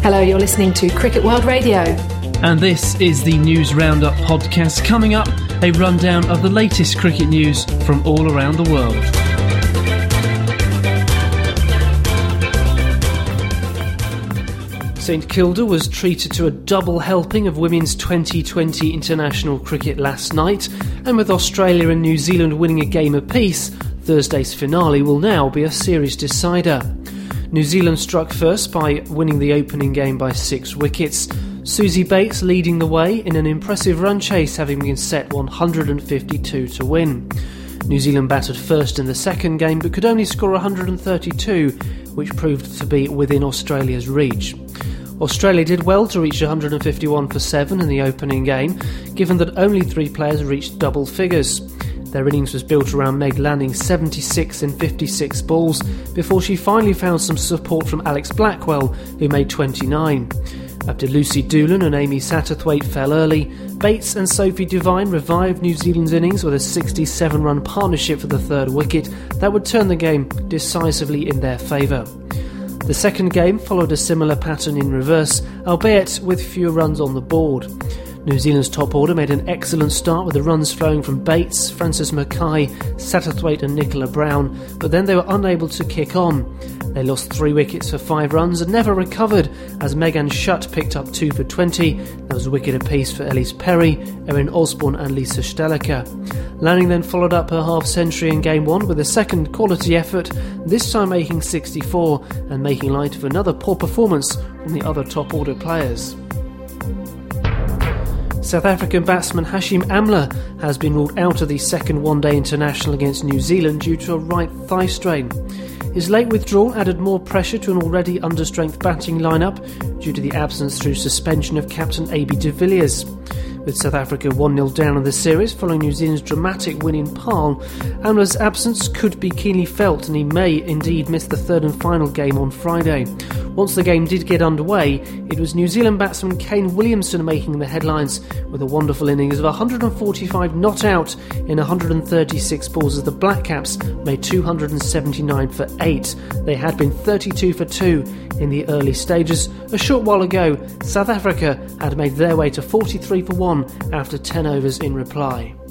Hello, you're listening to Cricket World Radio. And this is the News Roundup podcast. Coming up, a rundown of the latest cricket news from all around the world. St Kilda was treated to a double helping of women's 2020 international cricket last night, and with Australia and New Zealand winning a game apiece, Thursday's finale will now be a series decider. New Zealand struck first by winning the opening game by 6 wickets. Suzie Bates leading the way in an impressive run chase, having been set 152 to win. New Zealand batted first in the second game but could only score 132, which proved to be within Australia's reach. Australia did well to reach 151 for 7 in the opening game, given that only 3 players reached double figures. Their innings was built around Meg Lanning 76 in 56 balls before she finally found some support from Alex Blackwell, who made 29. After Lucy Doolan and Amy Satterthwaite fell early, Bates and Sophie Devine revived New Zealand's innings with a 67-run partnership for the third wicket that would turn the game decisively in their favour. The second game followed a similar pattern in reverse, albeit with fewer runs on the board. New Zealand's top order made an excellent start with the runs flowing from Bates, Frances Mackay, Satterthwaite and Nicola Brown, but then they were unable to kick on. They lost 3 wickets for 5 runs and never recovered as Megan Shutt picked up 2 for 20. There was a wicket apiece for Elise Perry, Erin Osborne and Lisa Steliker. Lanning then followed up her half-century in Game 1 with a second quality effort, this time making 64 and making light of another poor performance from the other top-order players. South African batsman Hashim Amla has been ruled out of the second one-day international against New Zealand due to a right thigh strain. His late withdrawal added more pressure to an already understrength batting lineup due to the absence through suspension of captain A.B. de Villiers. With South Africa 1-0 down in the series following New Zealand's dramatic win in Paarl, Amla's absence could be keenly felt and he may indeed miss the third and final game on Friday. Once the game did get underway, it was New Zealand batsman Kane Williamson making the headlines with a wonderful innings of 145 not out in 136 balls as the Black Caps made 279 for 8. They had been 32 for 2 in the early stages. A short while ago, South Africa had made their way to 43 for 1 after 10 overs in reply.